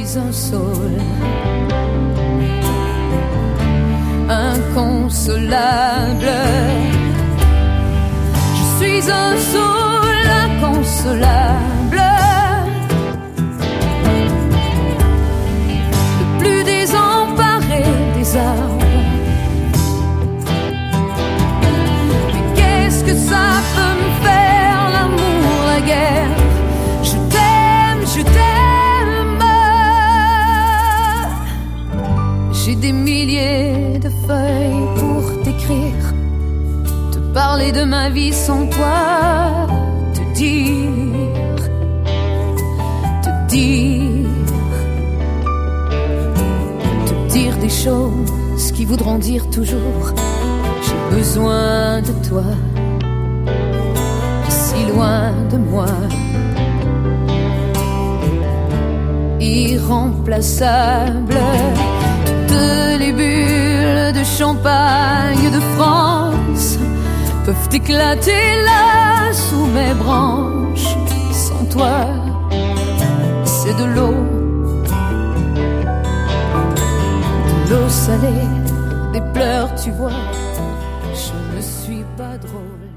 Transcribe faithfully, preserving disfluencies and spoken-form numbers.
suis un saule inconsolable. Je suis un saule inconsolable. Le plus désemparé des arbres. Mais qu'est-ce que ça peut me faire, l'amour, la guerre? Je t'aime, je t'aime. J'ai des milliers de feuilles pour t'écrire, te parler de ma vie sans toi, te dire, te dire, te dire des choses qui voudront dire toujours j'ai besoin de toi, si loin de moi. Irremplaçable, toutes les bulles de champagne de France peuvent éclater là sous mes branches. Sans toi, c'est de l'eau, de l'eau salée, des pleurs, tu vois. Je ne suis pas drôle.